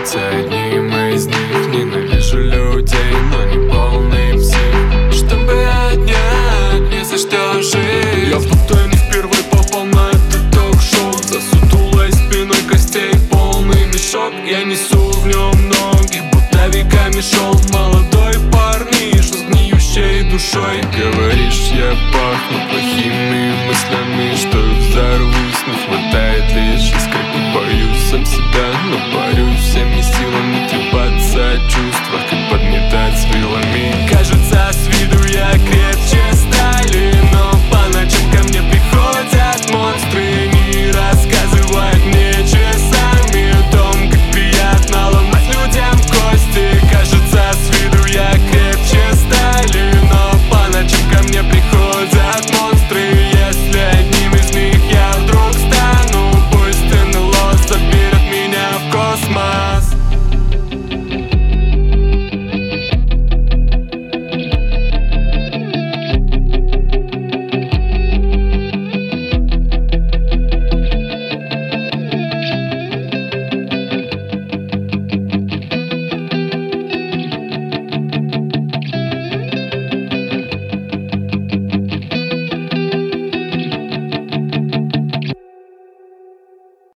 является одним из них. Ненавижу людей, но не полный псих. Чтобы отнять ни за что жить. Я будто не впервые попал на этот ток-шоу. За сутулой спиной костей полный мешок. Я несу в нем ноги, будто веками шел молодой парниш с гниющей душой. Говоришь, я пахну плохими мыслями, что взорвусь, но хватает лишь искры. Боюсь сам себя, но борюсь всеми силами. Трепаться от чувства,